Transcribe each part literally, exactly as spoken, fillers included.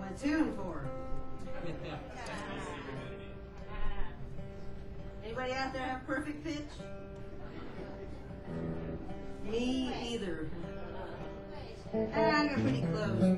a tune for. Anybody out there have perfect pitch? Me either. I got pretty close.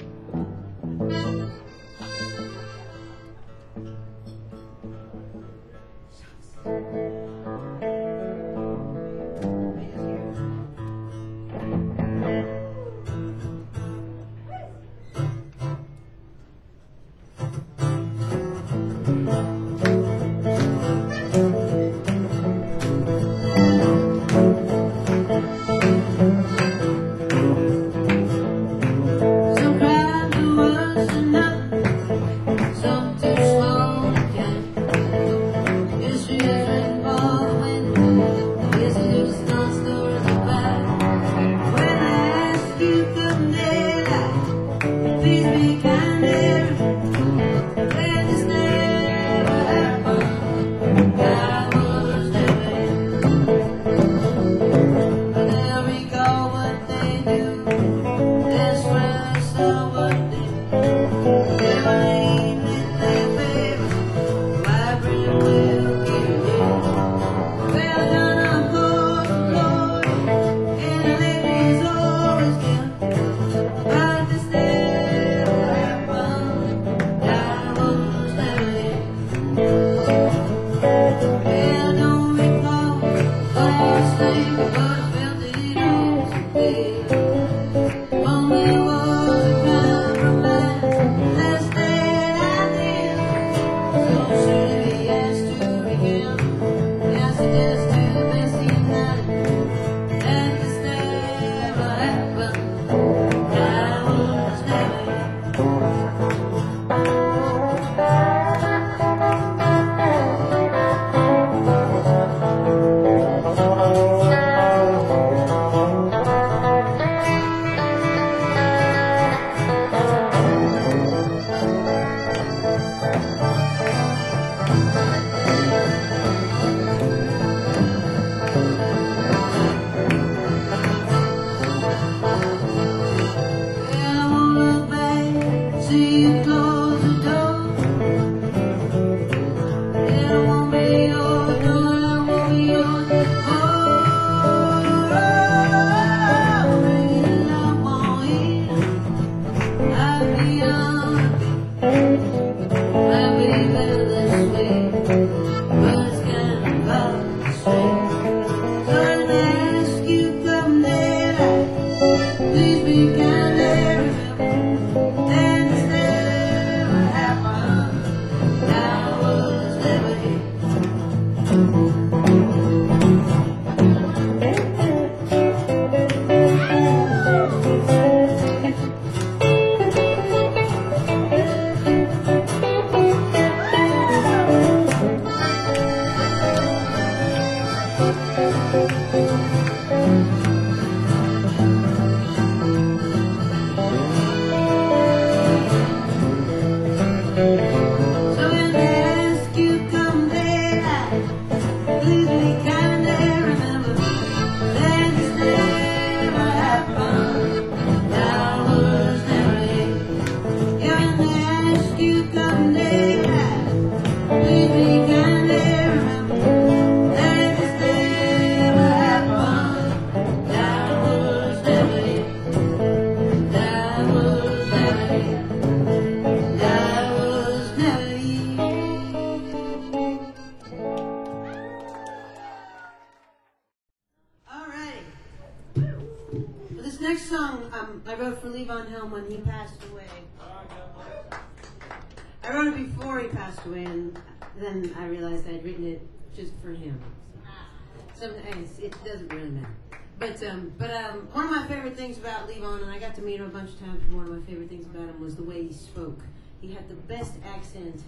It doesn't really matter. But um, but um, one of my favorite things about Levon, and I got to meet him a bunch of times, but one of my favorite things about him was the way he spoke. He had the best accent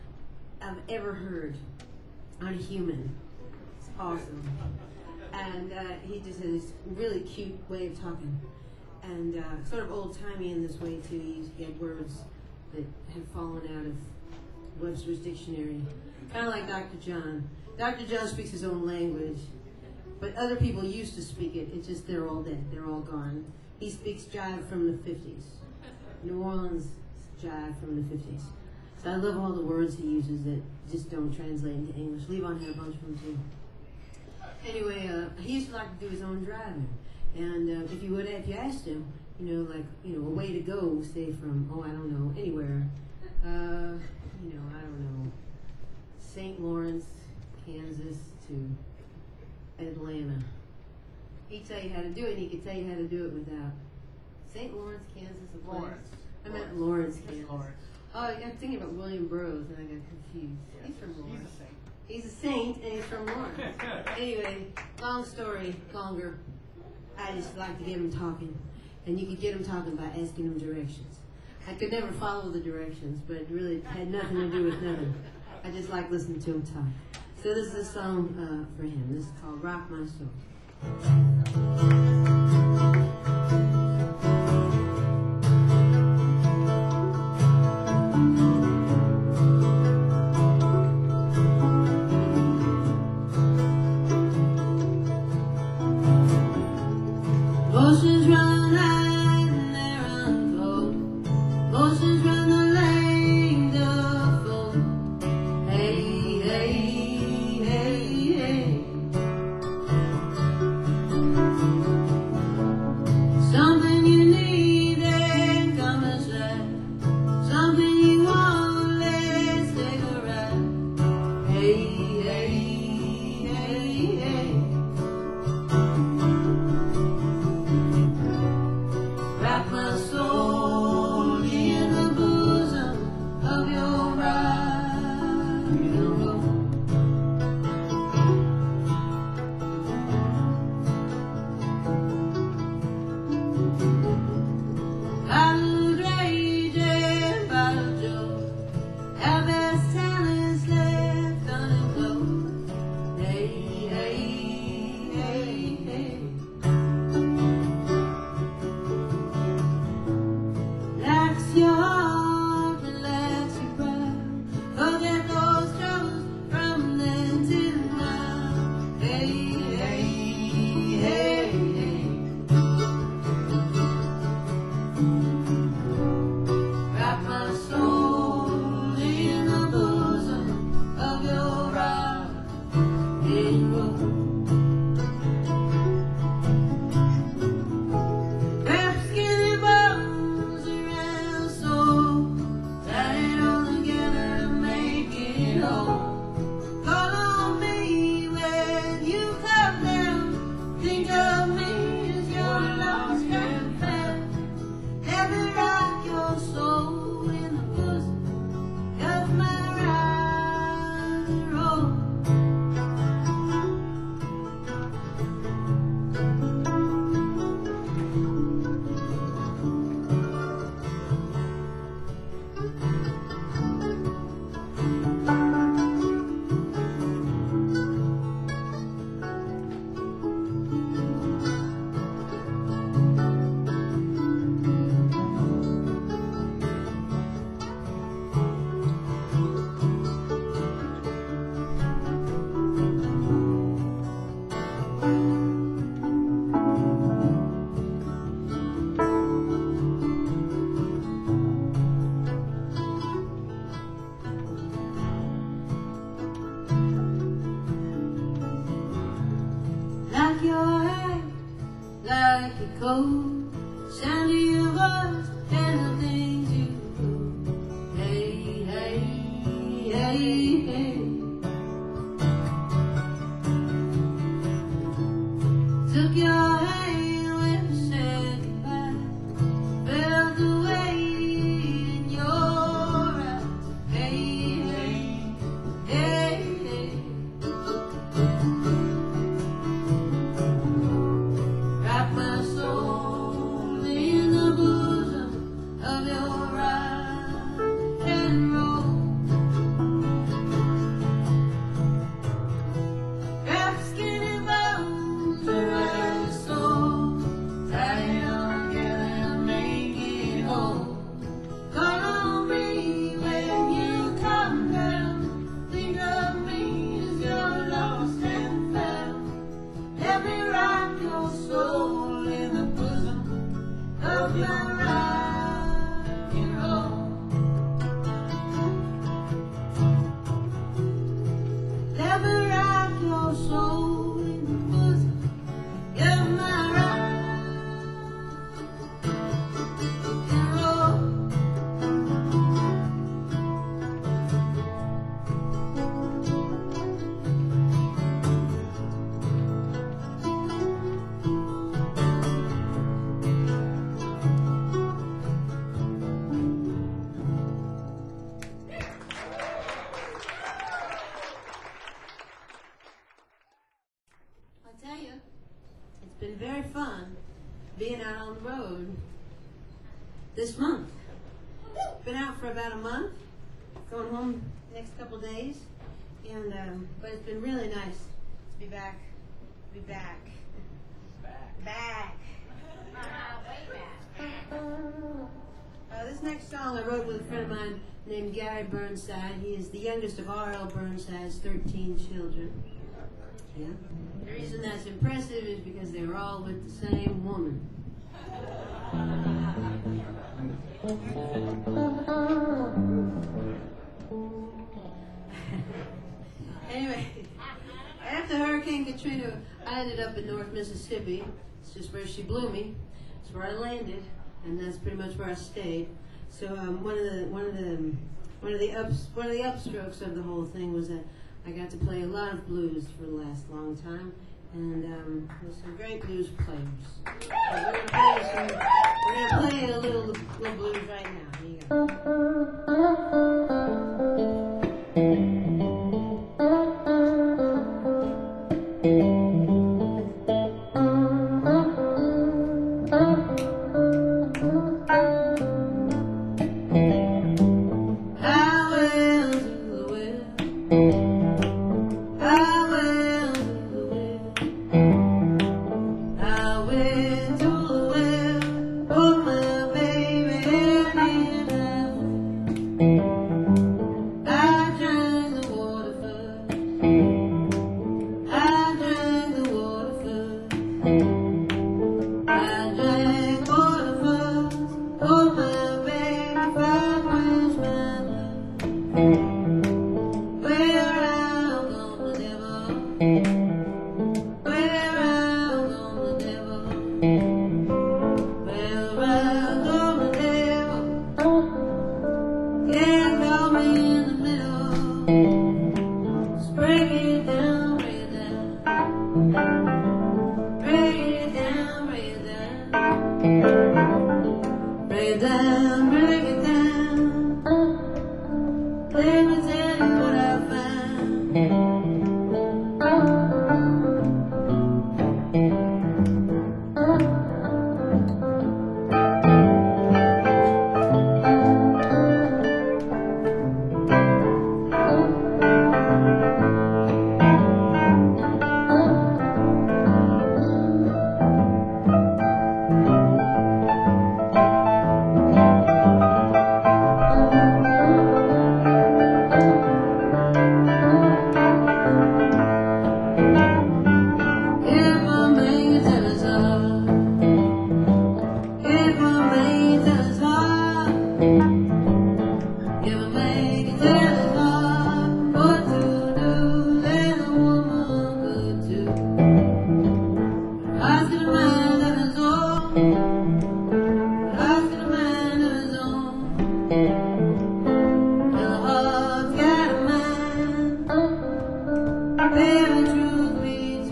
I've ever heard on a human. It's awesome. And uh, he just had this really cute way of talking. And uh, sort of old-timey in this way, too. He, he had words that had fallen out of Webster's dictionary. Kind of like Doctor John. Doctor John speaks his own language. But other people used to speak it. It's just they're all dead. They're all gone. He speaks jive from the fifties. New Orleans jive from the fifties. So I love all the words he uses that just don't translate into English. Levon had a bunch of them too. Anyway, uh, he used to like to do his own driving, and uh, if you would, if you asked him, you know, like you know, a way to go, say from oh I don't know anywhere, uh, you know I don't know, Saint Lawrence, Kansas to Atlanta. He'd tell you how to do it, and he could tell you how to do it without Saint Lawrence, Kansas, a place. Lawrence. I meant Lawrence, It's Kansas. Lawrence. Oh, I'm thinking about William Burroughs, and I got confused. Yeah. He's from Lawrence. He's a saint. He's a saint, and he's from Lawrence. Anyway, long story longer. I just like to get him talking, and you could get him talking by asking him directions. I could never follow the directions, but it really had nothing to do with nothing. I just like listening to him talk. So this is a song uh, for him. This is called "Rock My Soul." Oceans run high and they run cold. Oceans run the length of fold. Hey, hey, hey, hey. Something you need ain't coming slack. Something you want, let's take a ride. Hey, hey, hey, hey. Wrap my soul in the bosom of your bride and roll. Bottle raging, bottle Joe, our best talents left undisclosed. Hey, hey, hey, hey. Relax your heart, relax your pride. Forget those troubles from then till now. Hey, hey, hey, hey. Wrap my soul in the bosom of your rock and roll. Wrap skinny bones around soul, tie it all together to make it whole. Call on me when you come down. Think of me as your lost and found. Let me rock your soul in the bosom of my rock and roll. Like your hair, like a coat, sound of your voice and the things you do. Hey, hey, hey, hey. Took your hand when we said goodbye. Felt the weight in your eyes. Hey, hey, hey, hey. Wrap my soul in the bosom of your rock and roll. Wrap skinny bones around your soul, tie it all together to make it whole. Call on me when you come down. Think of me as your lost and found. Let me rock your soul in the bosom of my rock and roll. road this month. Been out for about a month. Going home next couple days, and um, but it's been really nice to be back. Be back. Back. Back. Way back. Uh, this next song I wrote with a friend of mine named Gary Burnside. He is the youngest of R L Burnside's thirteen children. Yeah. The reason that's impressive is because they were all with the same woman. Anyway, after Hurricane Katrina, I ended up in North Mississippi. It's just where she blew me. It's where I landed, and that's pretty much where I stayed. So um, one of the one of the one of the ups one of the upstrokes of the whole thing was that I got to play a lot of blues for the last long time, and um, there's some great blues players. So we're gonna play some, we're gonna play a little little blues right now. Here you go.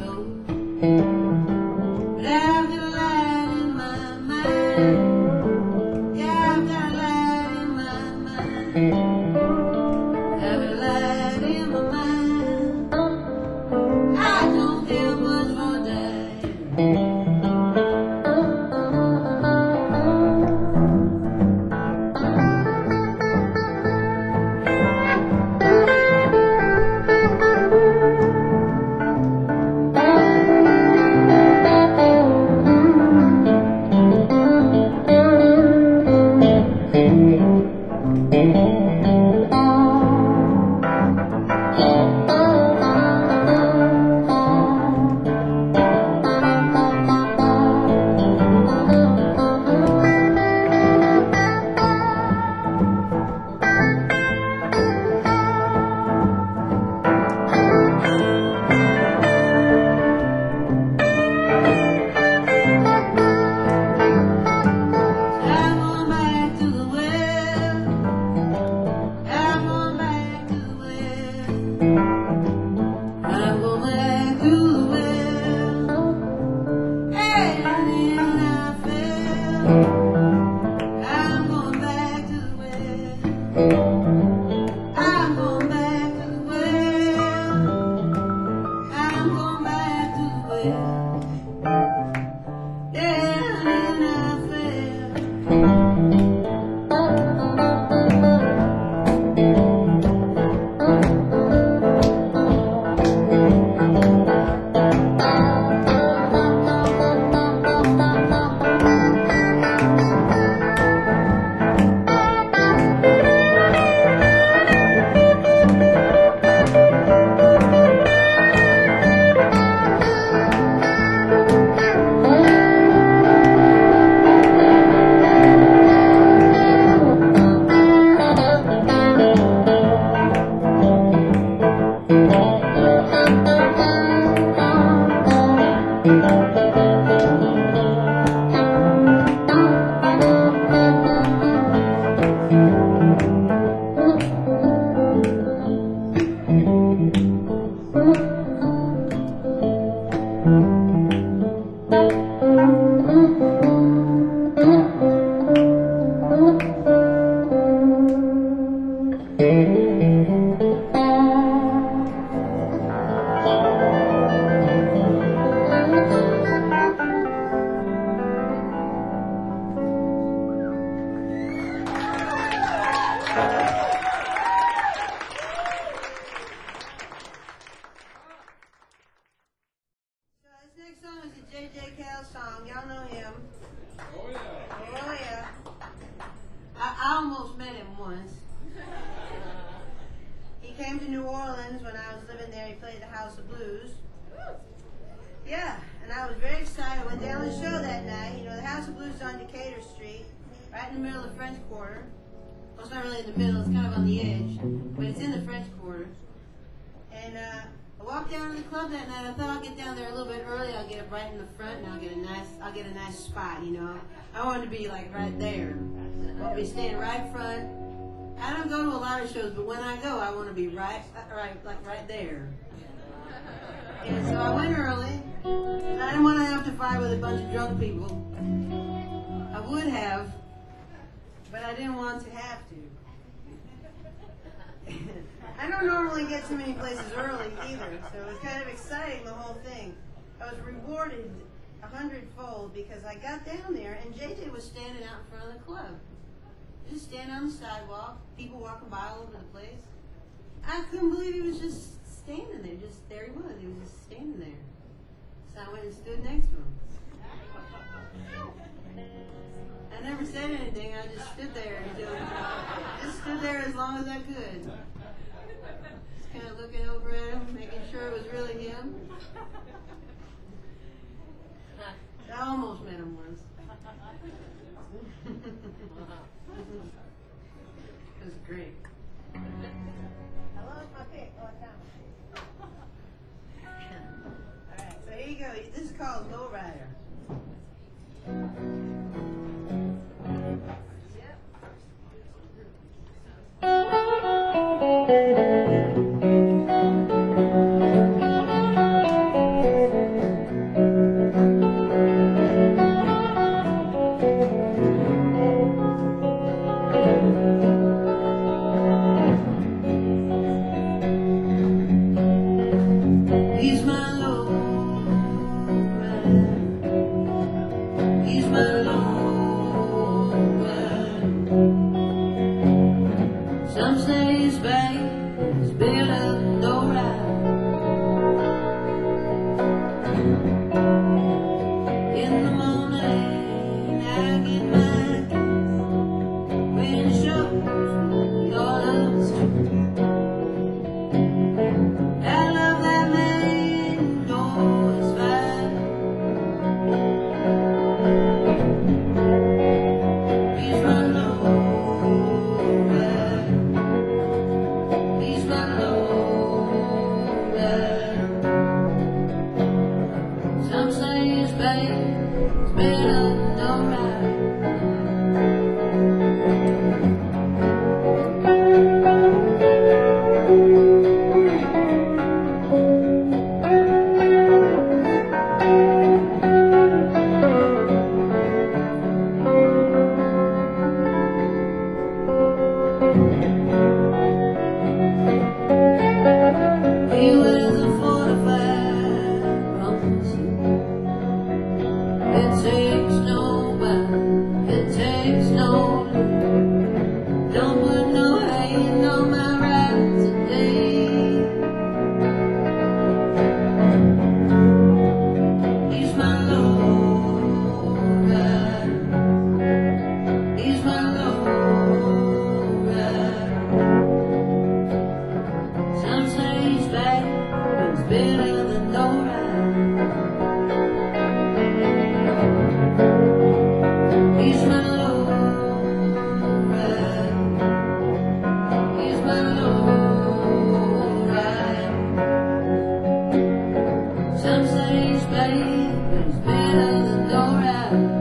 But I've got a light in my mind. So this next song is a J J Cale song. Y'all know him. Oh yeah. Oh yeah. I, I almost met him once. He came to New Orleans when I was living there. He played the House of Blues. Yeah, and I was very excited. I went down to the show that night. You know, the House of Blues is on Decatur Street, right in the middle of the French Quarter. Well, it's not really in the middle. It's kind of on the edge, but it's in the French Quarter. And uh, I walked down to the club that night. I thought I'll get down there a little bit early. I'll get up right in the front, and I'll get a nice, I'll get a nice spot. You know, I wanted to be like right there. I want to be standing right front. I don't go to a lot of shows, but when I go, I want to be right, right, like right there. And so I went early. And I didn't want to have to fight with a bunch of drunk people. I would have, but I didn't want to have to. I don't normally get too many places early either, so it was kind of exciting, the whole thing. I was rewarded a hundredfold because I got down there and J J was standing out in front of the club. Just standing on the sidewalk, people walking by all over the place. I couldn't believe he was just standing there, just there he was. He was just standing there. So I went and stood next to him. I never said anything. I just stood there until just stood there as long as I could. Just kind of looking over at him, making sure it was really him. I almost met him once. It was great. I lost my pick. Oh, I found it. All right, so here you go. This is called Lowrider. He's my Lord. He's my Lord. Some say his back is built up no ride. In the morning I get my keys when it shows your love's true. I love that man, no, it's fine. He's my Lord. He's my Lord. Some say his back is better than no right. He wears a forty-five compass. It takes nobody, it takes no. Don't put no hand on my right today. He's my Lord. He's my Lord. Some say he's back, but it's better than no ride. He's my Lord. He's my Lord. Some say he's back, but it's better than no ride.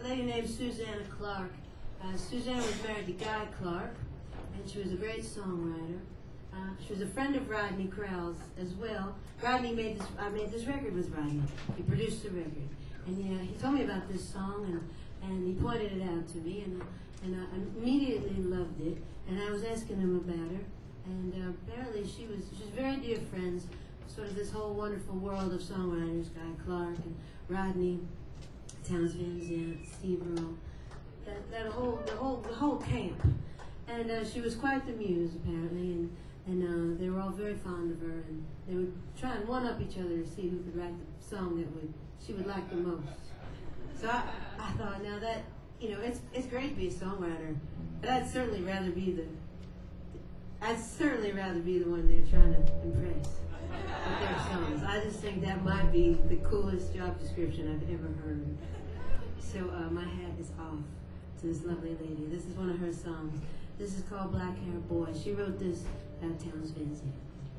lady named Susanna Clark. Uh, Susanna was married to Guy Clark, and she was a great songwriter. Uh, she was a friend of Rodney Crowell's as well. Rodney made this. I made this record with Rodney. He produced the record, and you know, he told me about this song, and, and he pointed it out to me, and and I immediately loved it. And I was asking him about her, and uh, apparently she was she's very dear friends. Sort of this whole wonderful world of songwriters, Guy Clark and Rodney, Townes Van Zandt, Steve Earle, that, that whole the whole the whole camp. And uh, she was quite the muse apparently, and and uh, they were all very fond of her, and they would try and one up each other to see who could write the song that would she would like the most. So I, I thought, now that you know, it's it's great to be a songwriter, but I'd certainly rather be the I'd certainly rather be the one they're trying to impress with their songs. I just think that might be the coolest job description I've ever heard. So uh, my hat is off to this lovely lady. This is one of her songs. This is called Black Hair Boy. She wrote this at Townes Van Zandt.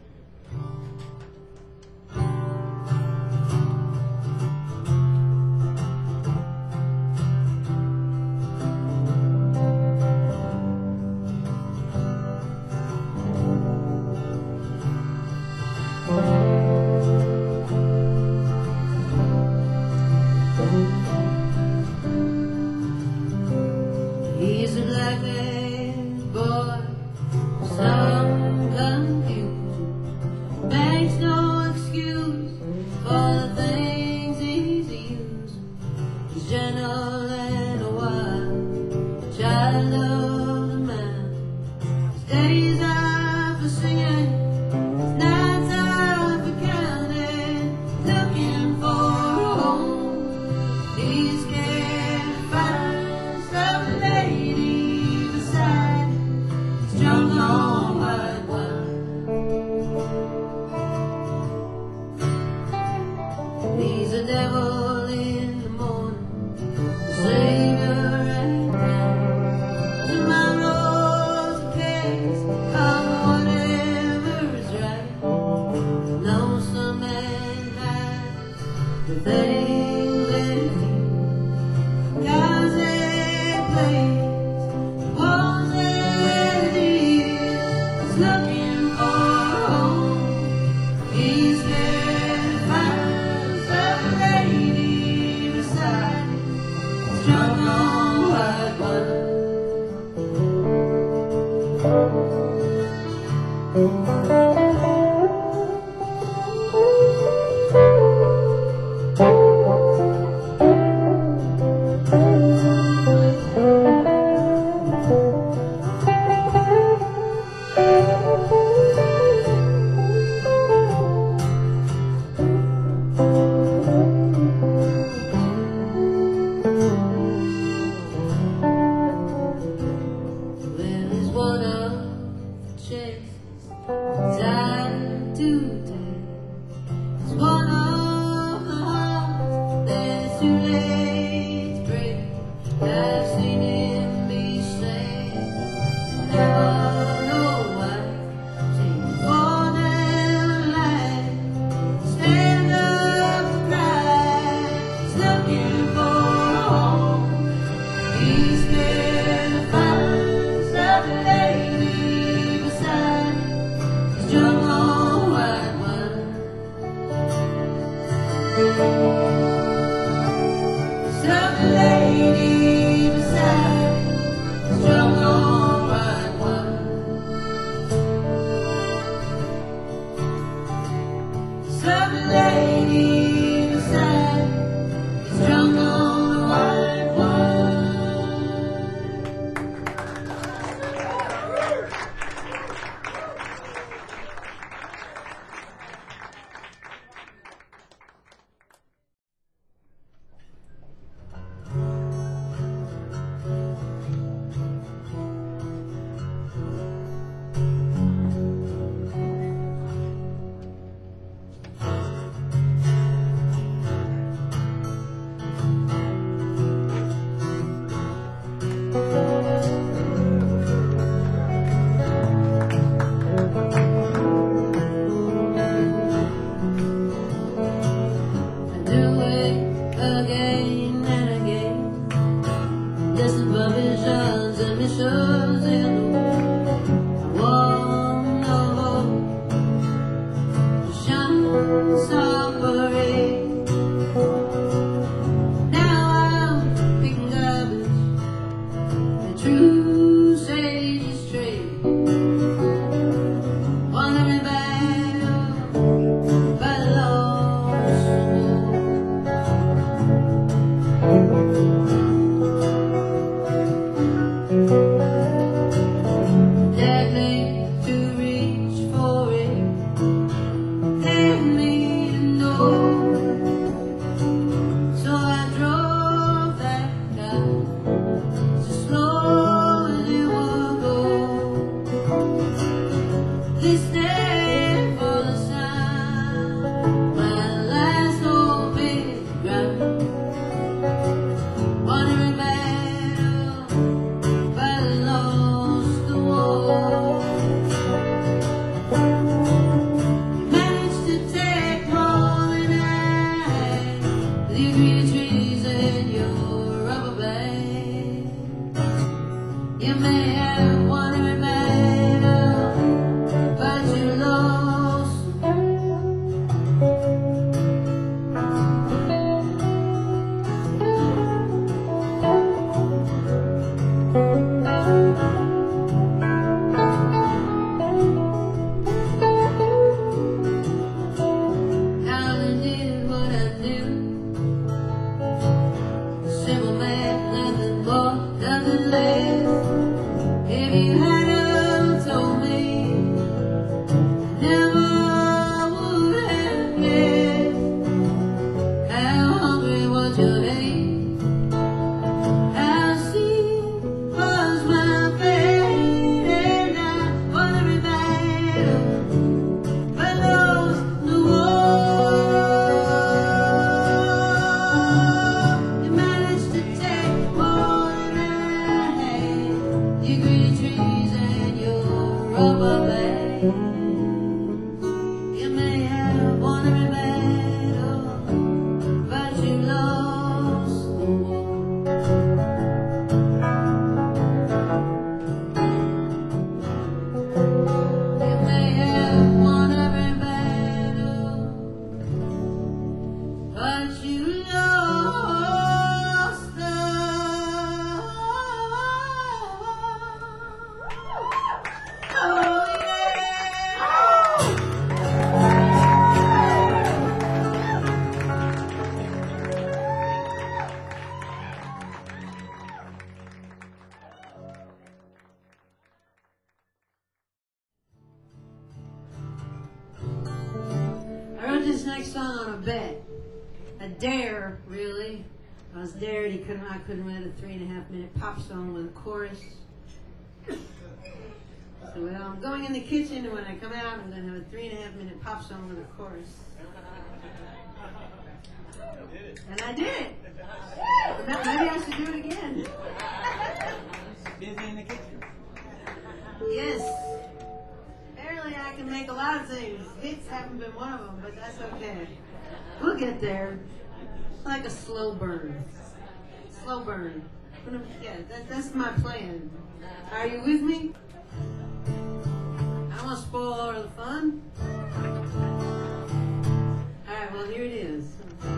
He's a black-haired boy, some confusion, makes no excuse for the things he's used. He's gentle and a wild child of the man. His days are for singing, his nights are for counting, looking for a home. He's scared to find some lady beside him, drunk on white wine. He's a devil in the morning, the savior at night. Tomorrow's a case of whatever is right. Lonesome and high, the things that he feels, cause they play. Walls that he is looking for a home. He's scared to find some lady beside him, drunk on white wine. Well, he's one of the chases tied to death. He's one of the hearts that is too late to break. I've seen him be sad, never know why. Take for their life, stand up to cry. He's looking for a home. He's scared to find some lady beside him. He's drunk on white wine. Some lady beside him. He's drunk on white wine. Some lady beside him. He's drunk on white wine. song on a bet. A dare, really. I was dared. He couldn't. I couldn't write a three and a half minute pop song with a chorus. So well, I'm going in the kitchen, and when I come out, I'm going to have a three and a half minute pop song with a chorus. And I did it. But maybe I should do it again. Busy in the kitchen. Yes. Apparently, I can make a lot of things. Hits haven't been one of them, but that's okay. We'll get there. Like a slow burn. Slow burn. Yeah, that, that's my plan. Are you with me? I don't want to spoil all of the fun. All right, well, here it is.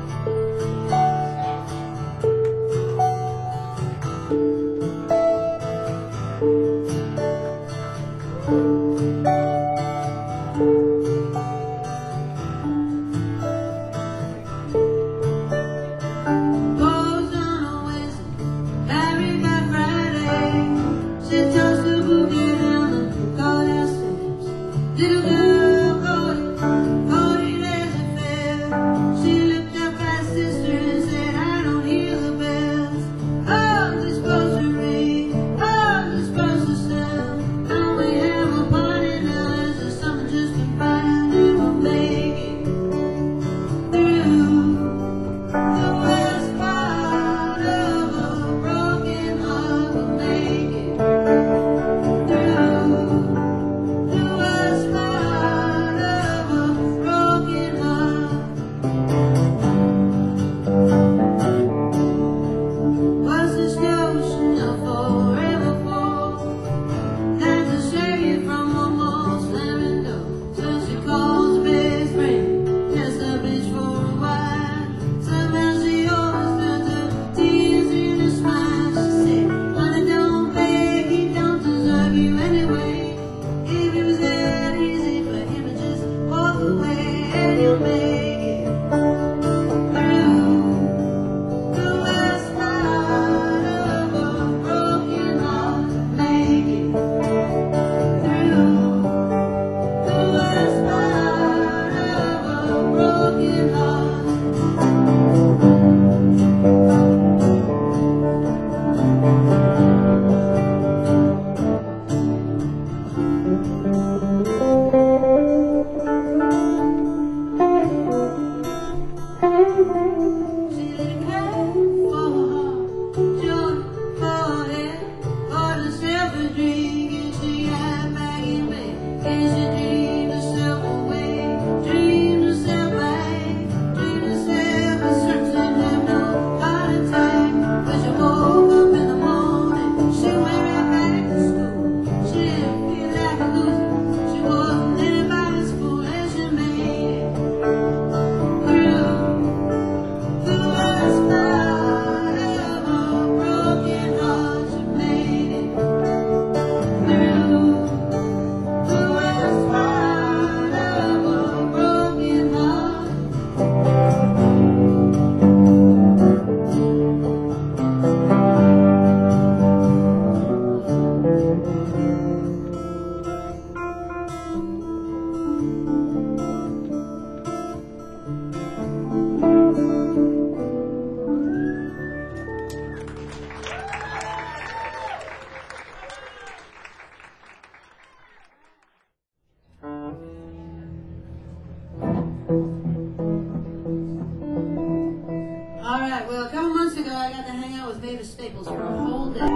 Staples for a whole day.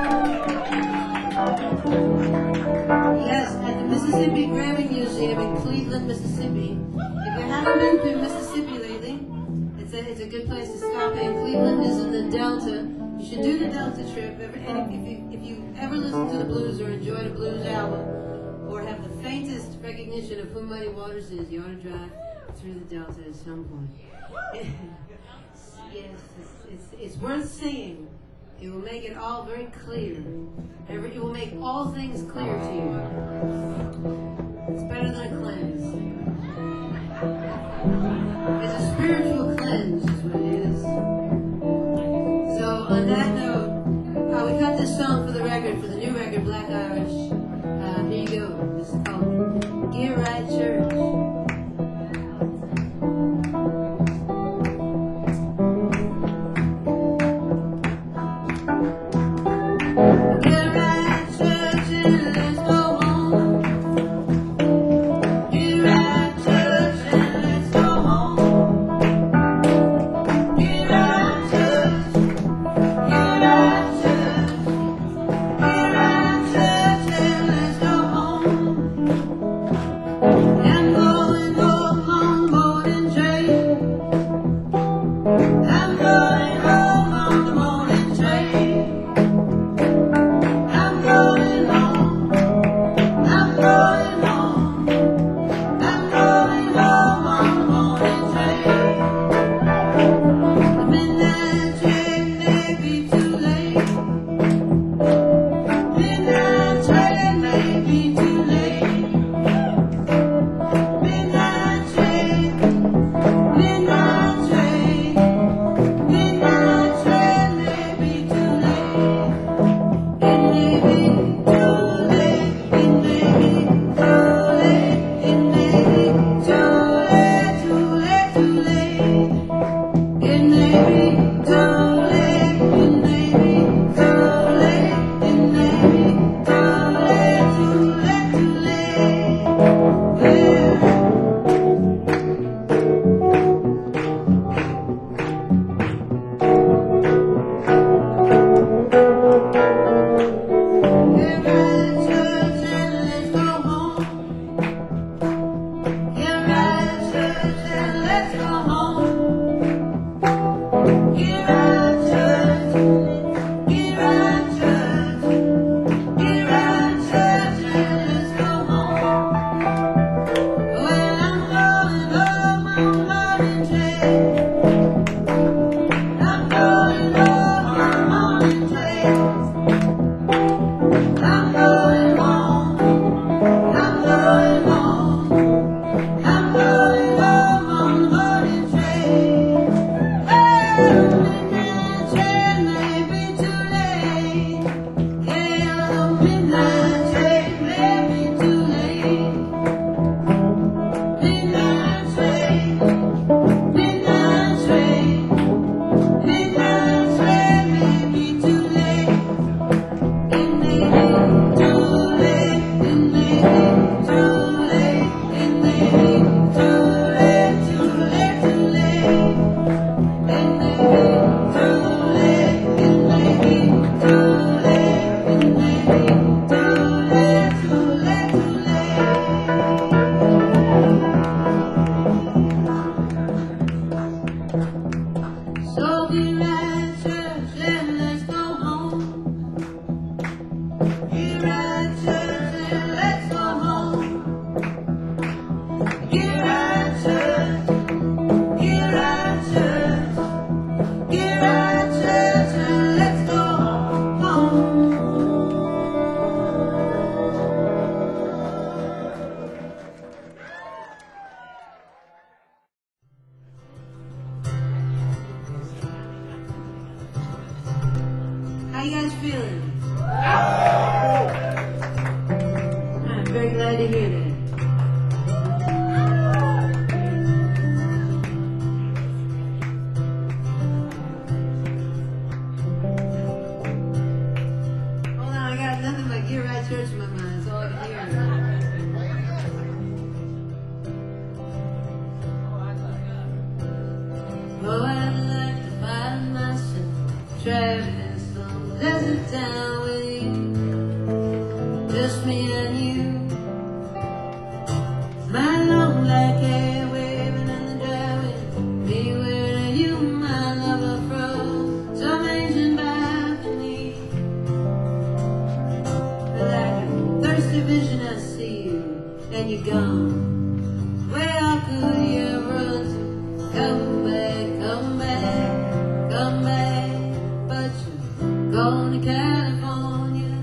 Yes, at the Mississippi Grammy Museum in Cleveland, Mississippi. If you haven't been to Mississippi lately, it's a it's a good place to stop in. Cleveland is in the Delta. You should do the Delta trip. And if you if you ever listen to the blues or enjoyed a blues album, or have the faintest recognition of who Muddy Waters is, you ought to drive through the Delta at some point. Yes, it's, it's, it's worth seeing. It will make it all very clear. It will make all things clear to you. It's better than a cleanse. It's a spiritual cleanse, is what it is. So on that note, uh, we got this song for the record, for the new record, Black Irish. Uh, here you go. This is called Get Right Church. How you guys feeling? I'm very glad to hear that. Hold on, I got nothing but Get Right Church in my mind. That's all I can hear. Oh, I'd like to find myself traveling some desert town with you, just me and you. My long black hair waving in the driveway, me wearing you, my lover from some ancient balcony. Like a thirsty vision, I see you, and you're gone. Where could you run to? Come back, come back, come back, but you're gone to California.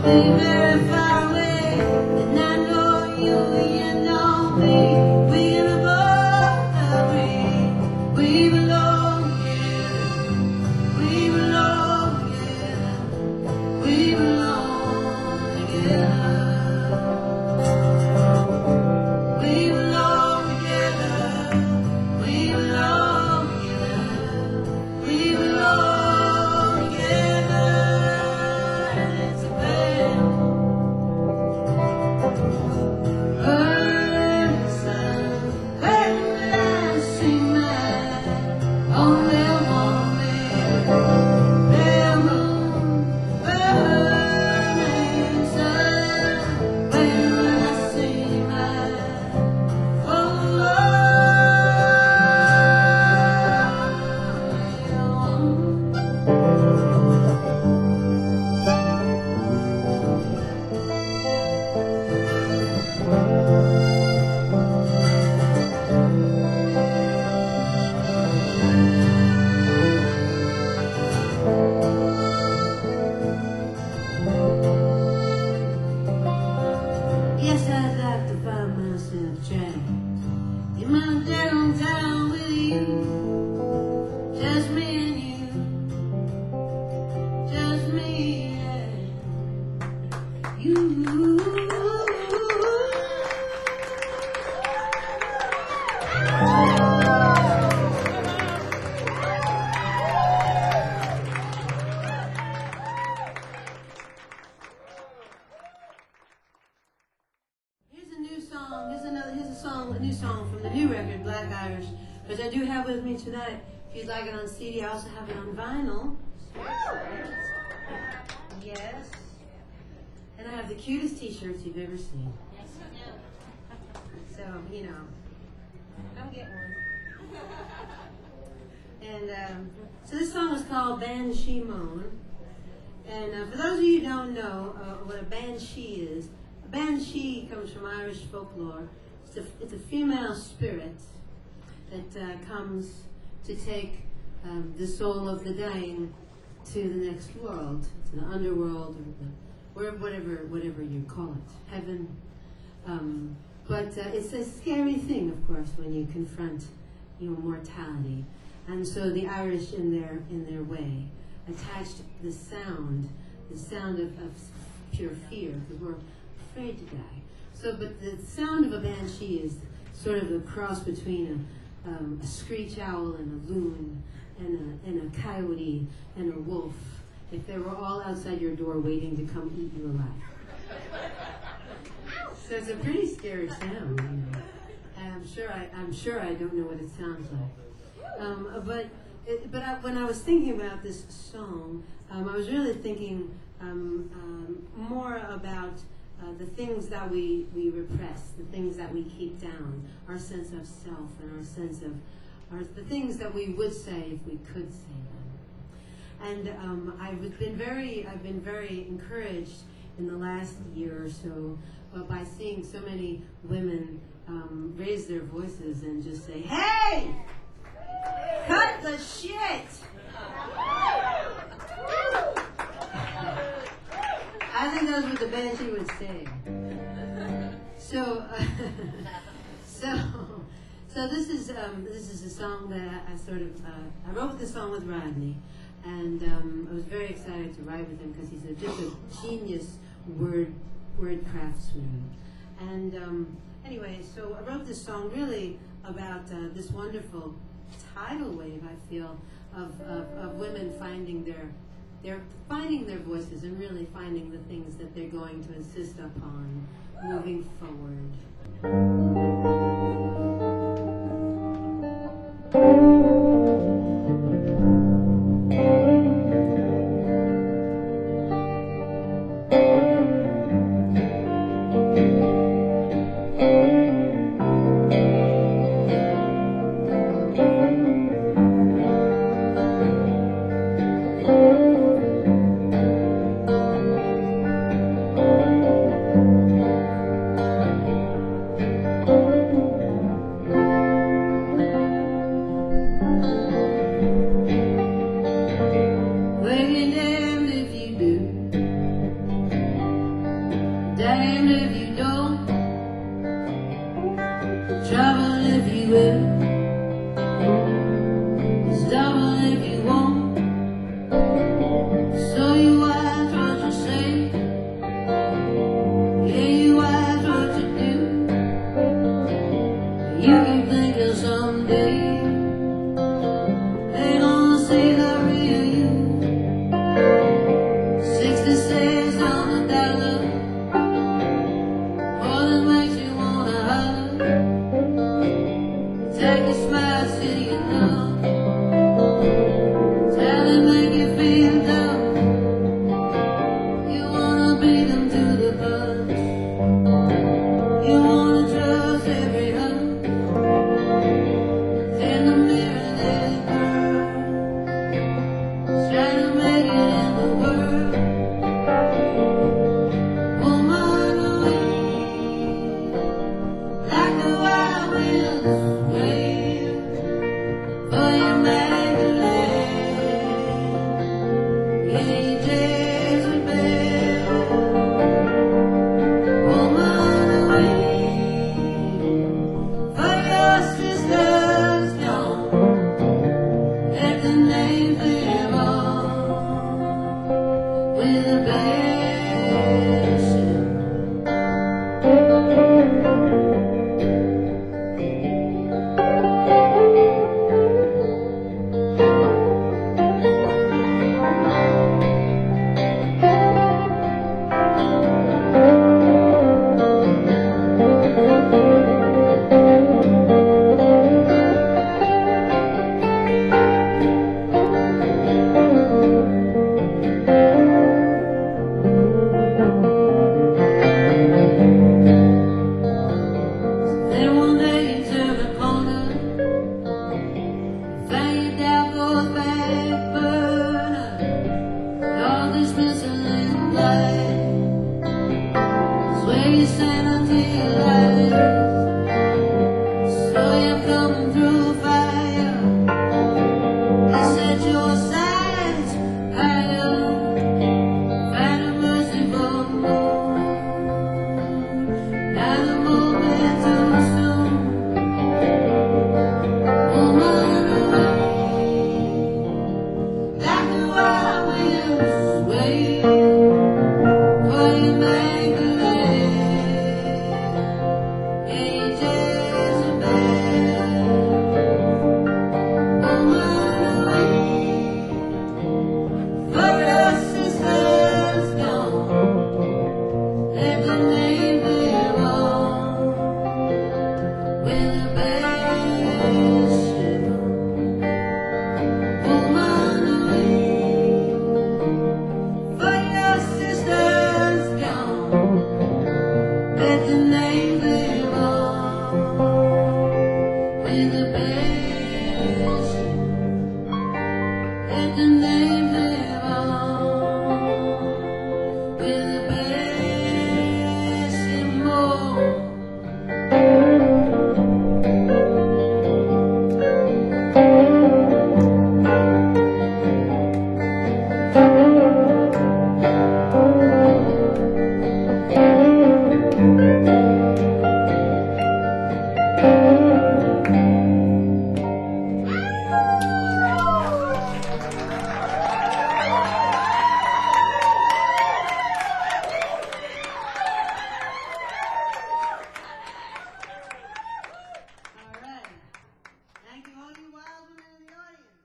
be very far away, and I know you, you know me. We're gonna both agree we belong here. We belong here. We belong together. We belong together. We belong together. We belong together. It's a band. Burn the sun, burn the last sing mine. Only one man. Pale moon, burning sun. When will I see mine? Oh yes, I'd like to find myself trapped in my downtown with you, just me and you, just me and you. Here's a new song. Here's another. Here's a song. A new song from the new record, Black Irish, which I do have with me tonight. If you'd like it on C D, I also have it on vinyl. Yes. And I have the cutest T-shirts you've ever seen. So you know, come get one. And um, so this song is called Banshee Moan. And uh, for those of you who don't know uh, what a banshee is, a banshee comes from Irish folklore. It's a, it's a female spirit that uh, comes to take um, the soul of the dying to the next world, to the underworld, or the, where- whatever whatever you call it, heaven. Um, but uh, it's a scary thing, of course, when you confront your mortality. And so the Irish, in their in their way, attached the sound, the sound of, of pure fear, because we're afraid to die. So, but the sound of a banshee is sort of a cross between a, um, a screech owl and a loon, and a, and a coyote and a wolf, if they were all outside your door waiting to come eat you alive. So it's a pretty scary sound, you know. And I'm sure I, I'm sure I don't know what it sounds like. Um, but it, but I, when I was thinking about this song, um, I was really thinking um, um, more about uh, the things that we, we repress, the things that we keep down, our sense of self and our sense of our, the things that we would say if we could say them. And um, I've been very I've been very encouraged in the last year or so uh, by seeing so many women um, raise their voices and just say, "Hey! Cut the shit!" I think that's what the banshee would say. So, uh, so, so this is um, this is a song that I, I sort of uh, I wrote this song with Rodney, and um, I was very excited to write with him because he's a, just a genius word word craftsman. And um, anyway, so I wrote this song really about uh, this wonderful tidal wave, I feel, of, of, of women finding their, their finding their voices and really finding the things that they're going to insist upon moving forward. our city enough. Tell them make you feel dumb. You wanna beat them to the punch. You wanna trust every hunch. In the mirror there's a girl trying to make it in the world. Woman away, like the wild winds wave for your Magdalene. Hey, Jezebel, woman away for your sisters gone. Let the names live on with the best. Then one day you turn a corner, find your doubt goes back burner. All this missing in light is where you stand until you light. So you're coming through fire. You set your sights higher, find a merciful moon. Now the moment too soon. Woman away, like the wild winds wave for your Magdalene. Hey, Jezebel, woman away for your sisters gone. Let the name live on with the best ship. Woman away for your sisters gone. Let the name live on with the best ship. Let the name live on with the best ship more. All right. Thank you, all you wild women in the audience.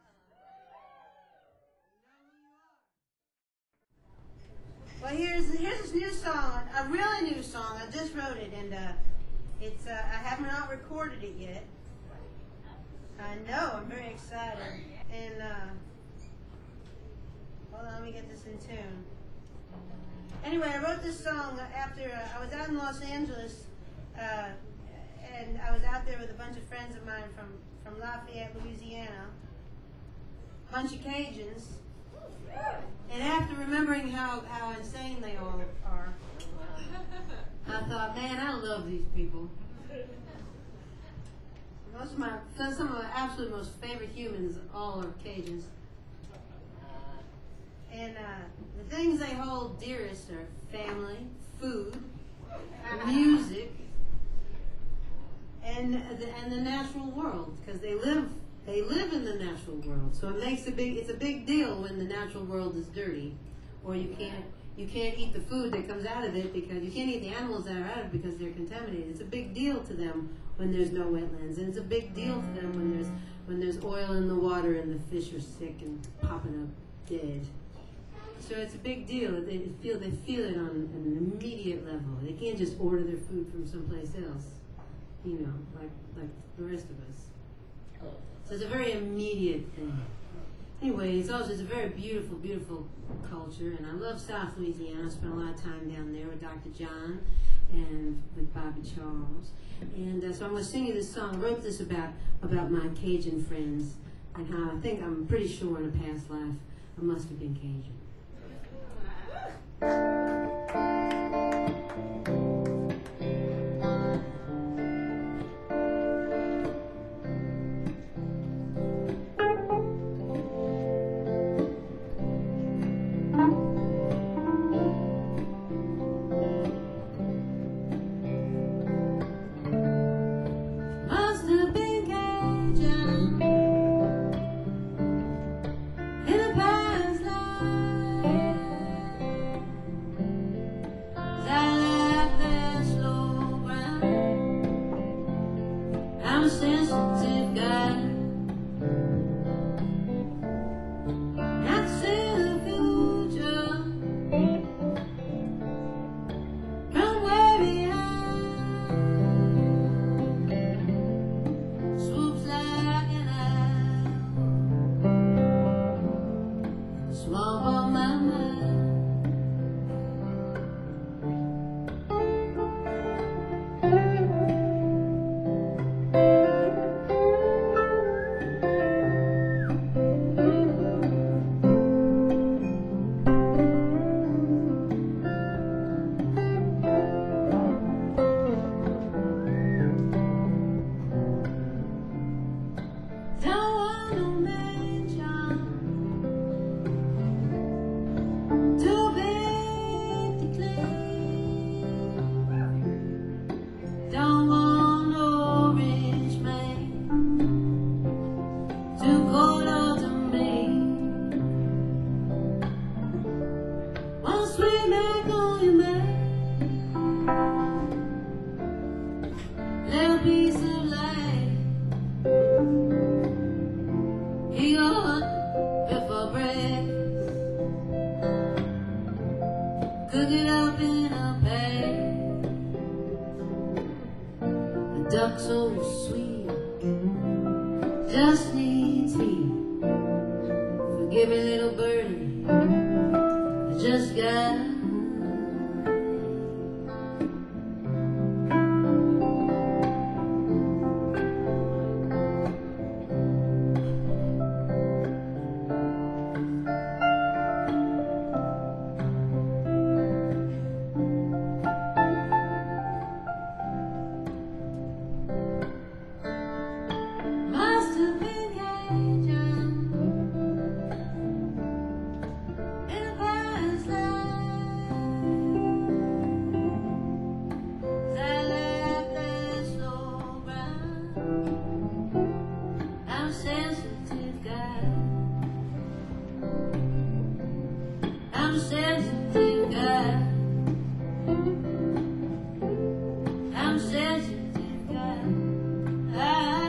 Well, here's here's this new song, a really new song. I just wrote it, and uh, it's uh, I have not recorded it yet. I know, I'm very excited. And uh, hold on, let me get this in tune. Anyway, I wrote this song after uh, I was out in Los Angeles, uh, and I was out there with a bunch of friends of mine from, from Lafayette, Louisiana, bunch of Cajuns. And after remembering how, how insane they all are, I thought, man, I love these people. Most of my, some of my absolute most favorite humans all are Cajuns. And uh, the things they hold dearest are family, food, music, and the, and the natural world, because they live they live in the natural world. So it makes a big it's a big deal when the natural world is dirty, or you can't you can't eat the food that comes out of it because you can't eat the animals that are out of it because they're contaminated. It's a big deal to them when there's no wetlands, and it's a big deal to them when there's when there's oil in the water and the fish are sick and popping up dead. So it's a big deal. They feel they feel it on an immediate level. They can't just order their food from someplace else, you know, like like the rest of us. So it's a very immediate thing. Anyway, it's also it's a very beautiful, beautiful culture, and I love South Louisiana. I spent a lot of time down there with Doctor John and with Bobby Charles. And uh, so I'm going to sing you this song. I wrote this about about my Cajun friends and how I think I'm pretty sure in a past life I must have been Cajun. Cook it up in a pan. The duck so sweet just needs heat. Forgive me, little birdie, I just got sensitive guy. I'm sensitive guy. I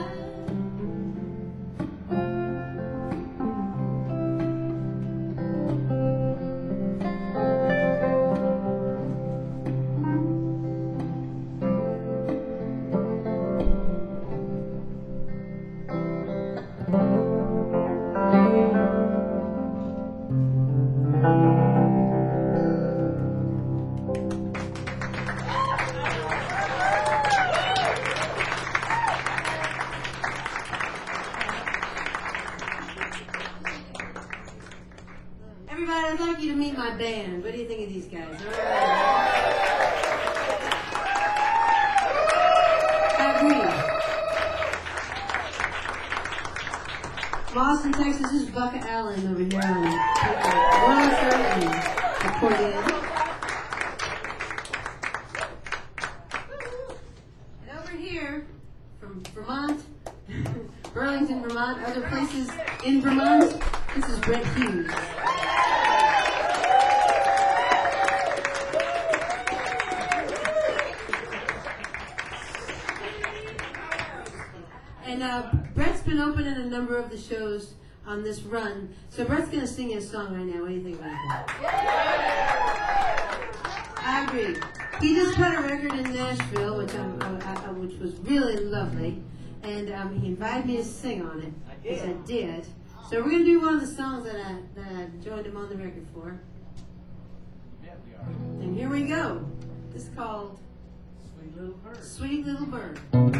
Everybody, I'd like you to meet my band. What do you think of these guys? All right. I agree. From Austin, Texas, this is Buck Allen over here on one oh third and accordion. And over here, from Vermont, Burlington, Vermont, other places in Vermont, this is Brett Hughes. And uh, Brett's been opening a number of the shows on this run. So Brett's going to sing his song right now. What do you think about that? I agree. He just put a record in Nashville, which, I, I, I, which was really lovely. and um, he invited me to sing on it, I which did. I did. So we're gonna do one of the songs that I that I joined him on the record for. Yeah, we are. And here we go. This is called Sweet little bird. Sweet Little Bird.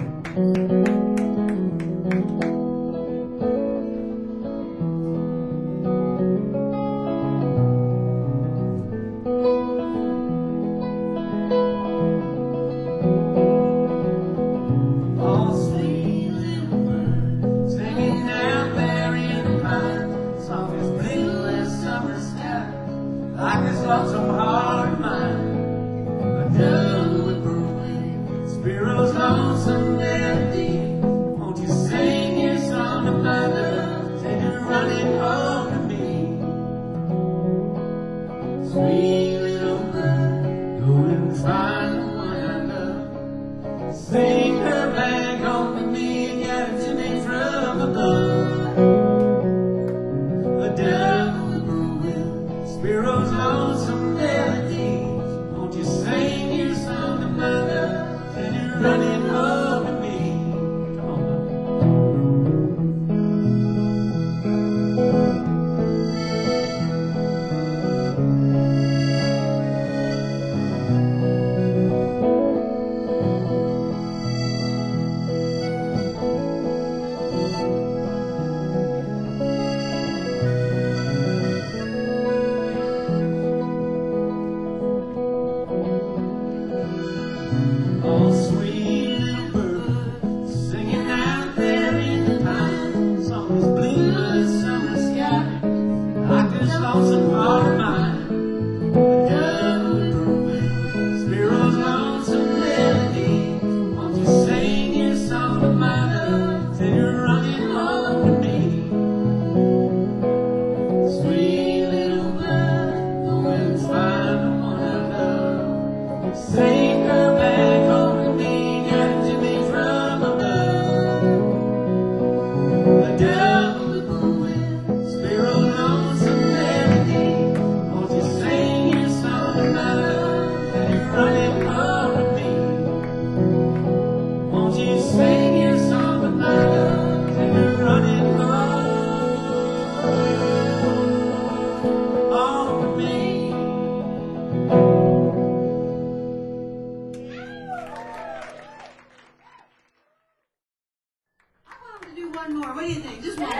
Oh, sweet little bird, singing down there in the pine, soft as blue as summer sky, like this lonesome heart of mine. A dove whippoorwill, sparrow's lonesome melody. Won't you sing your song to my love, take her running home to me? Sweet little bird, go and find the one I love. Sing her back home to me and get it to me from above. A dove whippoorwill, sparrow's lonesome melody. Won't you sing your song to my love and you're running home to me? Come on, oh, sweet little bird, singing out there in the pine, song as blue as summer sky, like this lonesome heart of mine. A dove whippoorwill, sparrow's lonesome melody. Won't you sing your song to my love till you're running home to me? Sweet little bird, go and find the one I love. Sing her back home to me, get to me from above. A dove whippoorwill, sparrow lonesome melody. Won't you sing your song to my love, and you're running home to me? Won't you sing your song to my love, and you're running home to me? I want him to do one more. What do you think? Just one more.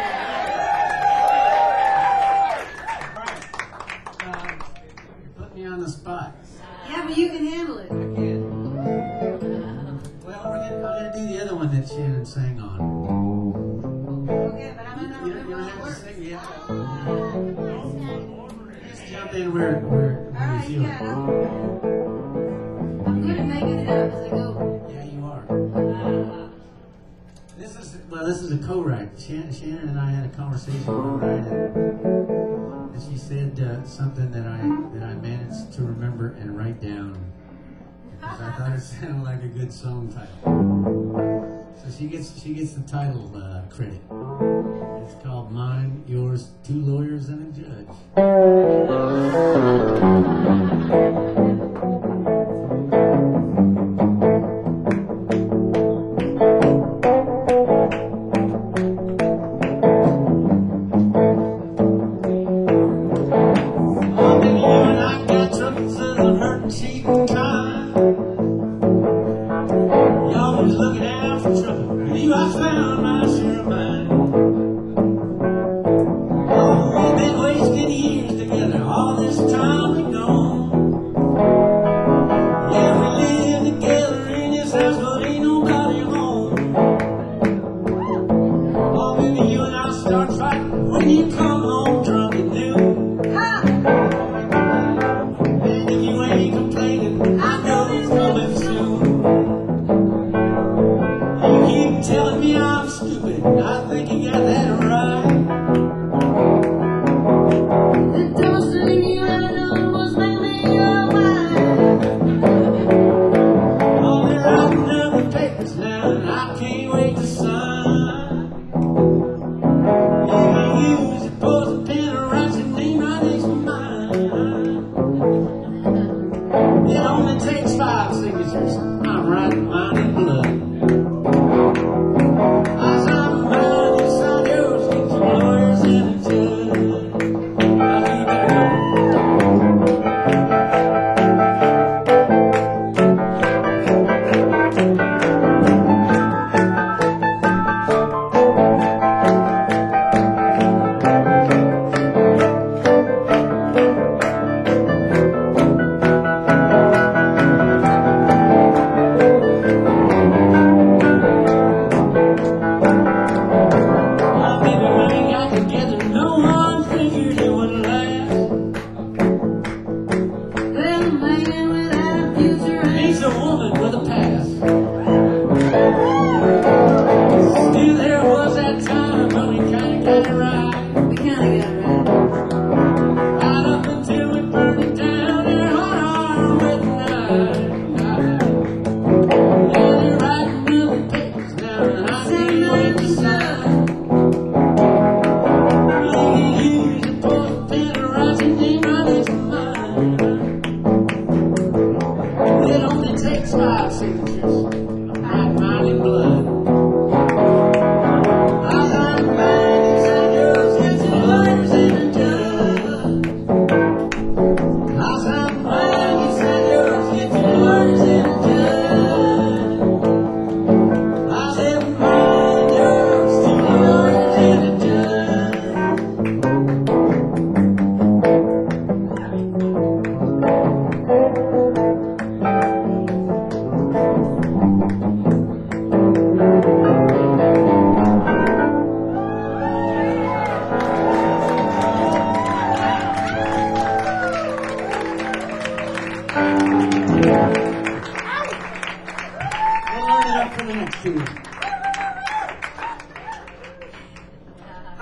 Right. Um, you put me on the spot. Yeah, but you can handle it. I can't. Well, we're gonna, I'm going to do the other one that Shannon sang on. Okay, but I might not You don't, remember you don't all the have to words. sing yet. Just jump in where, where, All where right, you you feel got it. it. I'm good at making it up as I go. Yeah, you are. This is well. This is a co-write. Shannon, Shannon and I had a conversation one night, and, and she said uh, something that I that I managed to remember and write down because I thought it sounded like a good song title. So she gets she gets the title uh, credit. It's called "Mine, Yours, Two Lawyers and a Judge." Oh, baby, you and I got troubles of hurt, cheating, kind. You always looking out for trouble. With you, I found my share of mine. Oh, we've been wasting years together. All this time we gone. Yeah, we live together in this house, but ain't nobody home. Oh, baby, you and I start fighting when you come home drunk and new. And if you ain't complaining, I know it's coming soon. You keep telling me I'm stupid. I think you got that right. The dumbest thing you ever done was make me your wife. Oh, they're writing up the papers now, and I can't wait to sign. You use your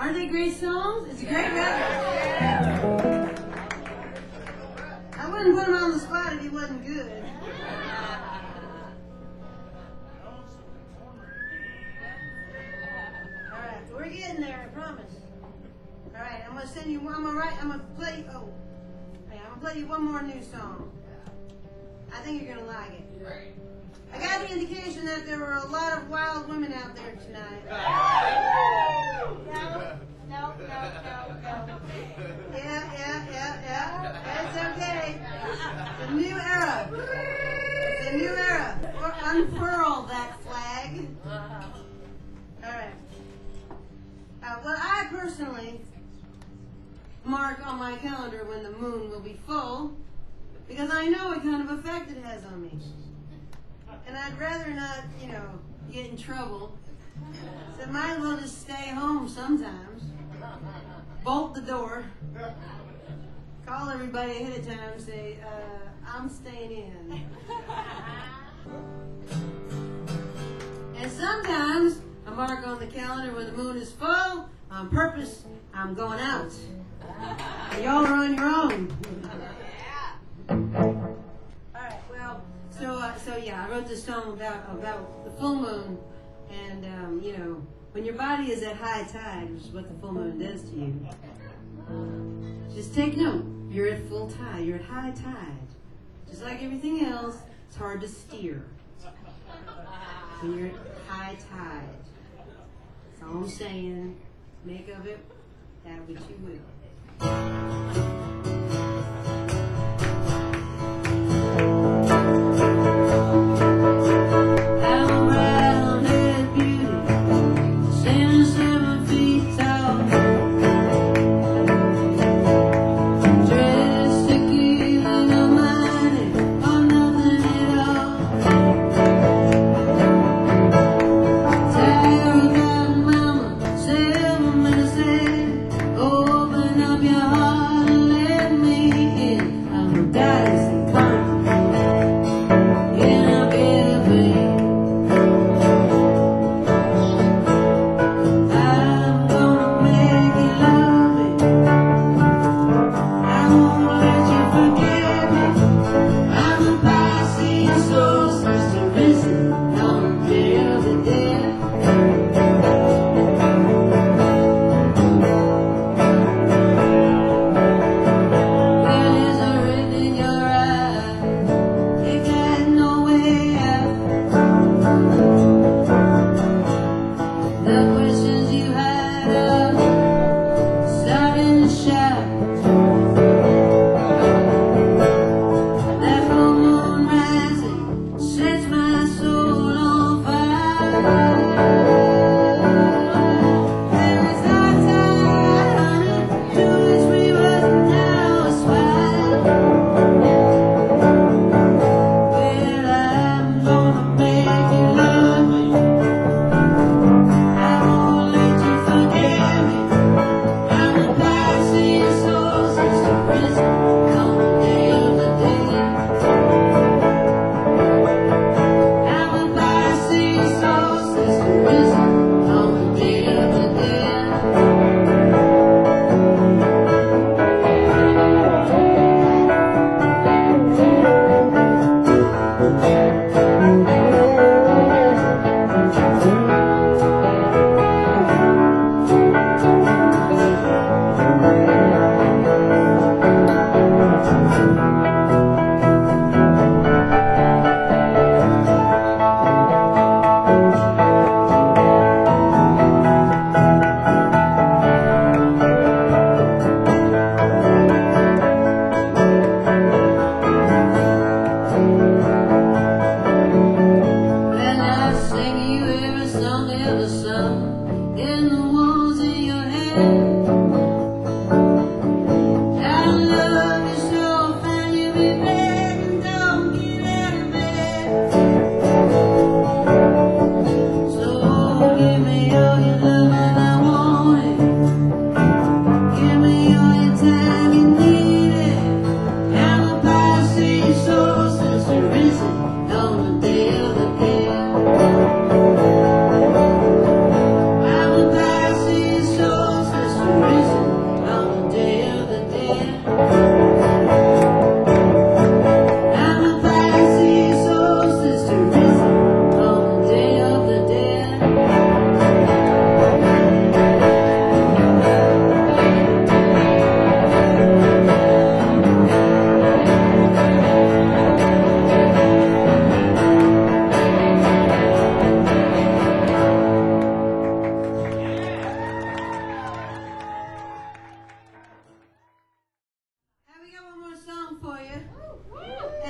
Aren't they great songs? It's a great record. I wouldn't put him on the spot if he wasn't good. All right, we're getting there, I promise. All right, I'm gonna send you one. I'm gonna write. I'm gonna play. Oh, hey, I'm gonna play you one more new song. I think you're gonna like it. I got the indication that there were a lot of wild women out there tonight. No, no, no, no, no. Yeah, yeah, yeah, yeah. That's okay. It's a new era. It's a new era. Or unfurl that flag. All right. Uh, well, I personally mark on my calendar when the moon will be full because I know what kind of effect it has on me. And I'd rather not, you know, get in trouble. So I might as well just stay home sometimes. Bolt the door. Call everybody ahead of time and say, uh, I'm staying in. And sometimes I mark on the calendar when the moon is full. On purpose, I'm going out. And y'all are on your own. Alright, well, so uh, so yeah, I wrote this song about about the full moon, and um, you know, when your body is at high tide, which is what the full moon does to you, just take note. You're at full tide. You're at high tide. Just like everything else, it's hard to steer when you're at high tide. That's all I'm saying. Make of it that which you will. Open up your heart.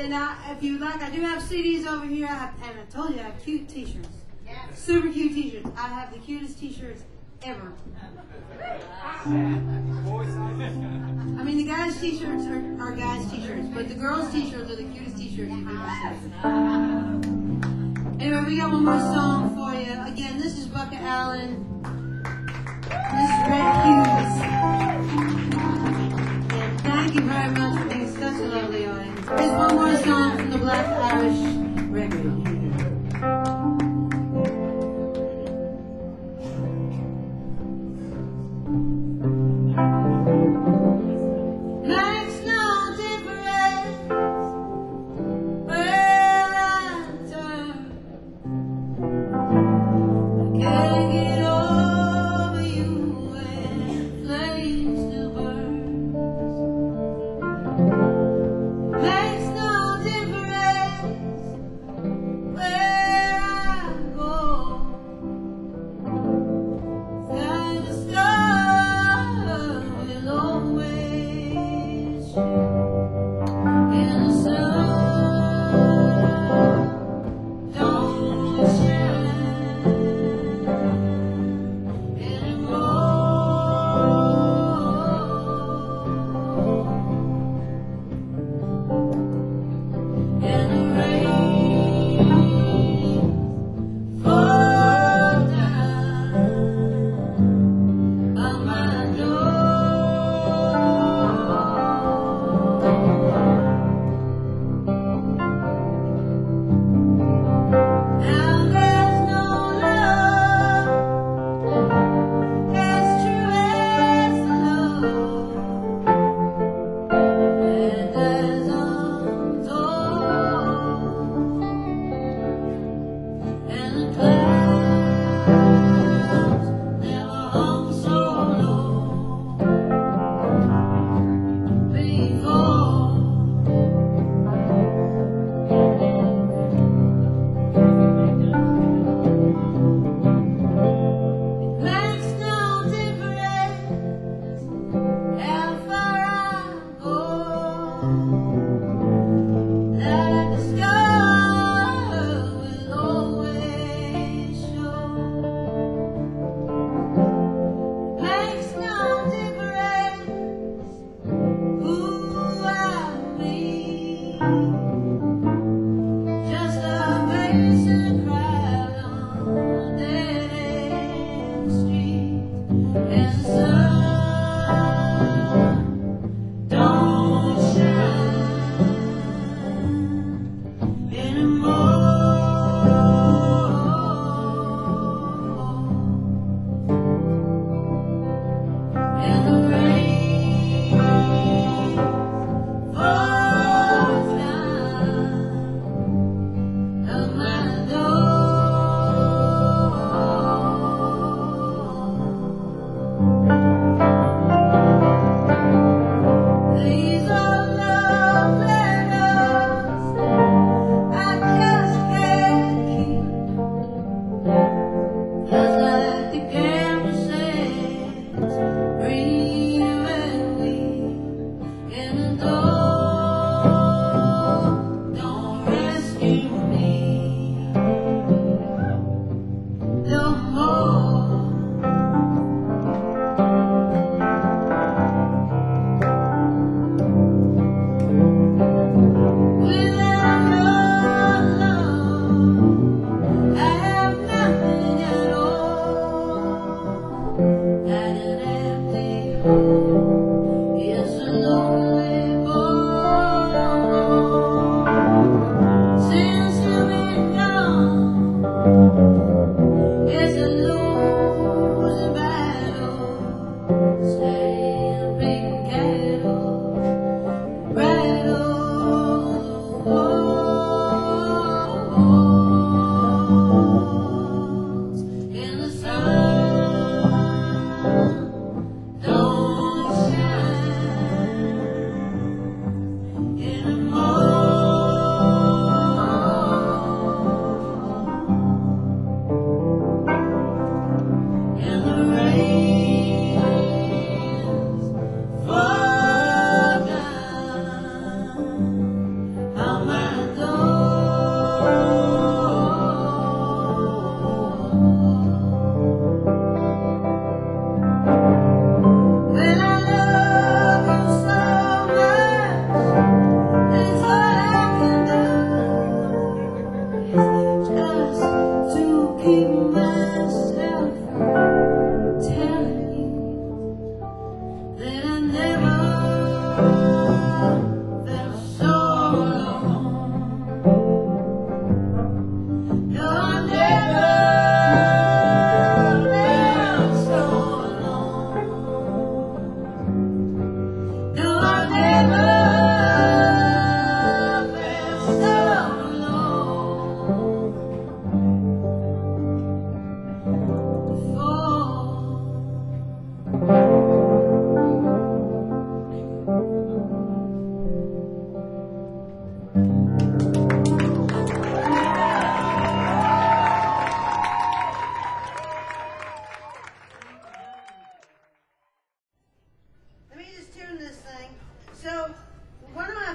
and I, if you like, I do have C Ds over here, I have, and I told you I have cute T-shirts. Super cute T-shirts. I have the cutest T-shirts ever. I mean, the guys' T-shirts are, are guys' T-shirts, but the girls' T-shirts are the cutest T-shirts you've ever seen. Anyway, we got one more song for you. Again, this is Bucket Allen. This is Red Hughes. And thank you very much for being such a lovely audience. Here's one more song from the Black Irish record. Makes no difference where I turn. I can't get over you when flames still burn. Makes no difference where I go. Sky to sky will always shine. In the sun, don't shine anymore. And the rain falls down on my Now there's no love as true as love, and as untold, and the clouds never hung so low before. Makes no difference how far I go, that the sky will always show. Makes no difference who I'll meet, just a face in a crowd on a dead end street. And the sun don't shine anymore. And the rain falls down on my door. These are love letters I just can't keep, 'cause like the camera says, breathe and weep, and the door don't rescue me no more. Without your love, I have nothing at all. And an empty home is a lonely boy. Since you've been gone, it's a losing battle. Stay a big cattle. Rattle the walls, and the sun don't shine anymore. And the rain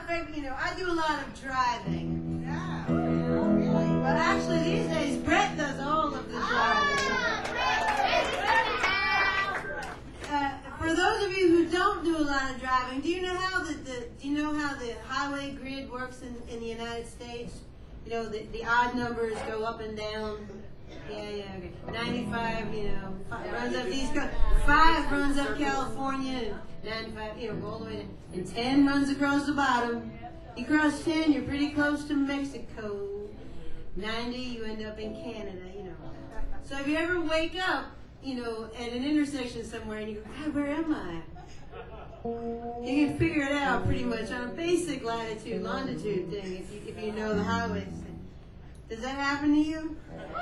favorite, you know, I do a lot of driving. Yeah. Really? But actually, these days, Brett does all of the driving. Uh, for those of you who don't do a lot of driving, do you know how the, the do you know how the highway grid works in, in the United States? You know, the, the odd numbers go up and down. Yeah, yeah, okay. ninety-five, you know, five runs up the East Coast. Five runs up California, and ninety-five, you know, go all the way down. And ten runs across the bottom. You cross ten, you're pretty close to Mexico. ninety, you end up in Canada, you know. So if you ever wake up, you know, at an intersection somewhere and you go, God, where am I? You can figure it out pretty much on a basic latitude, longitude thing if you, if you know the highways. Does that happen to you?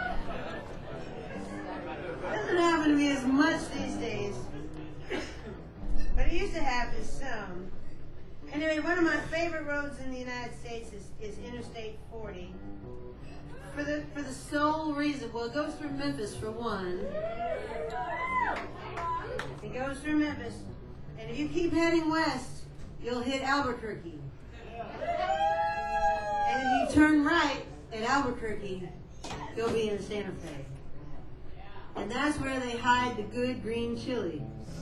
Doesn't happen to me as much these days. But it used to happen some. Anyway, one of my favorite roads in the United States is, is Interstate forty. For the for the sole reason, well, it goes through Memphis for one. It goes through Memphis. And if you keep heading west, you'll hit Albuquerque. And if you turn right at Albuquerque, you'll be in Santa Fe. And that's where they hide the good green chili.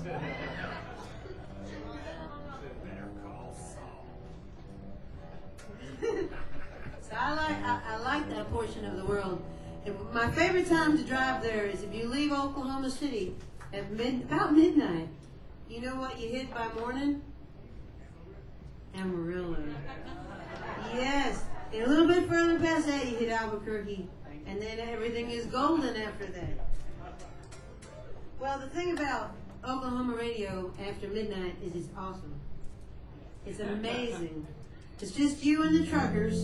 So I like I, I like that portion of the world. And my favorite time to drive there is if you leave Oklahoma City at mid about midnight. You know what you hit by morning? Amarillo. Yes. And a little bit further past that, you hit Albuquerque. And then everything is golden after that. Well, the thing about Oklahoma radio after midnight is it's awesome. It's amazing. It's just you and the truckers.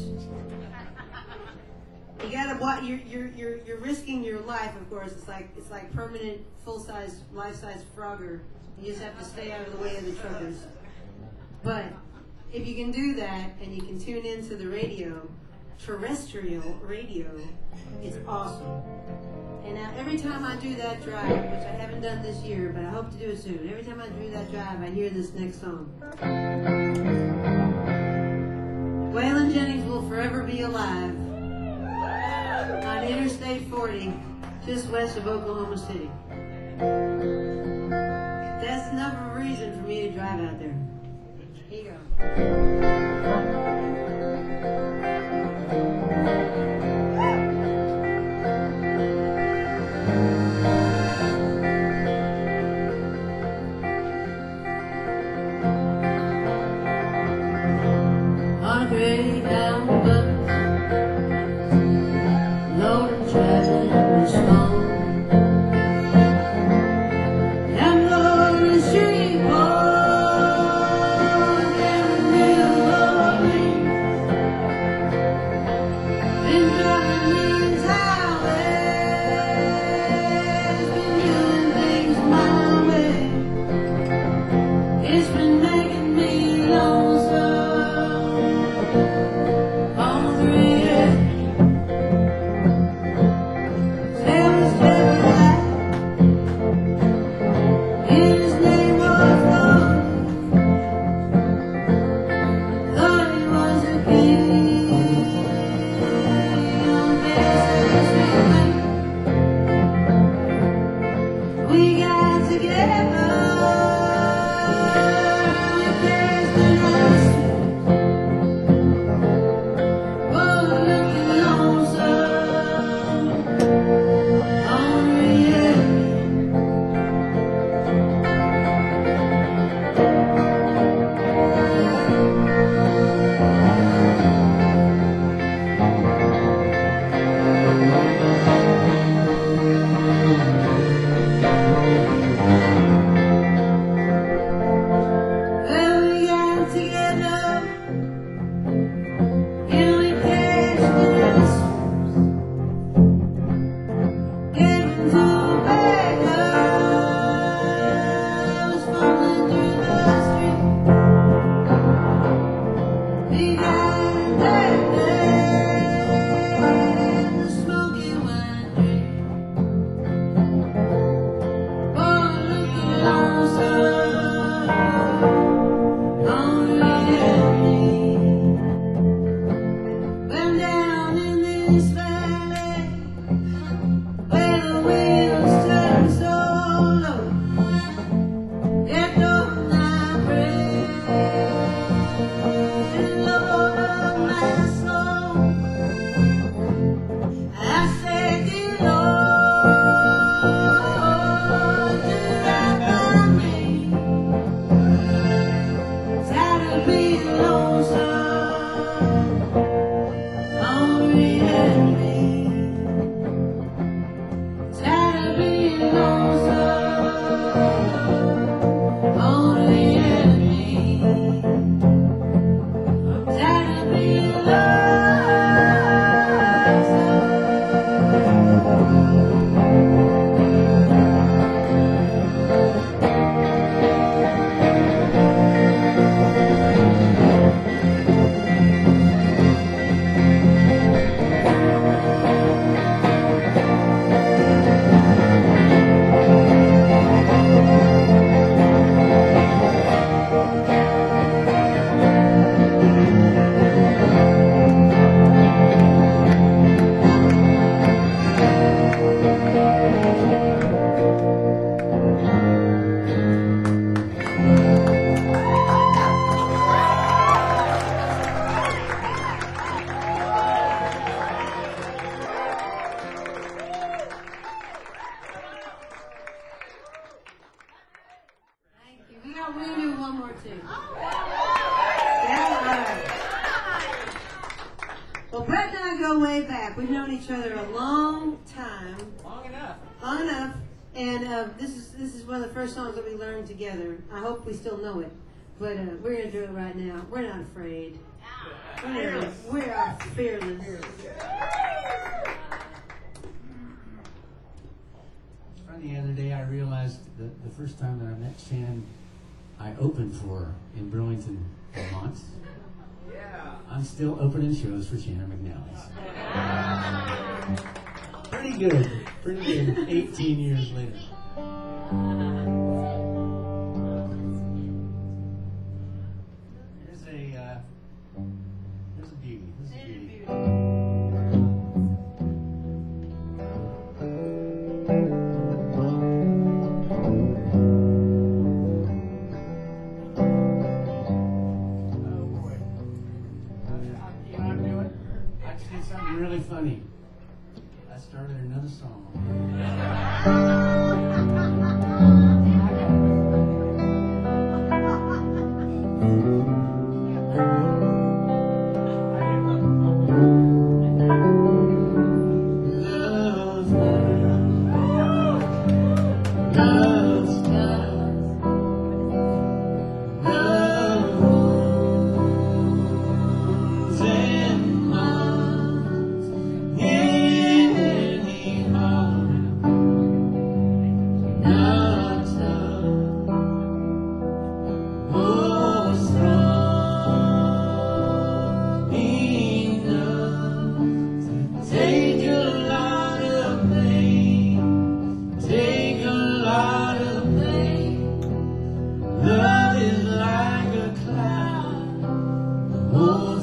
You gotta what you're you're you're you're risking your life, of course. It's like it's like permanent, full size, life size Frogger. You just have to stay out of the way of the truckers. But if you can do that and you can tune into the radio, terrestrial radio, it's awesome. And now every time I do that drive, which I haven't done this year, but I hope to do it soon. Every time I do that drive, I hear this next song. Waylon Jennings will forever be alive on Interstate forty, just west of Oklahoma City. That's enough of a reason for me to drive out there. Here you go. On a Greyhound bus, loaded traveling with stone. I'm loaded street boy, down the middle of the lane. one more too. Yeah, all right. Well, Brett and I go way back. We've known each other a long time. Long enough. Long enough. And uh, this is this is one of the first songs that we learned together. I hope we still know it. But uh, we're going to do it right now. We're not afraid. We're, we are fearless. The other day I realized that the first time that I met Shannon, I opened for her in Burlington, Vermont. Yeah. I'm still opening shows for Shannon McNally's. Pretty good. Pretty good. eighteen years later. Here's a, uh, here's a beauty. Here's a beauty. Something really funny. I started another song. Love is like a cloud. Oh,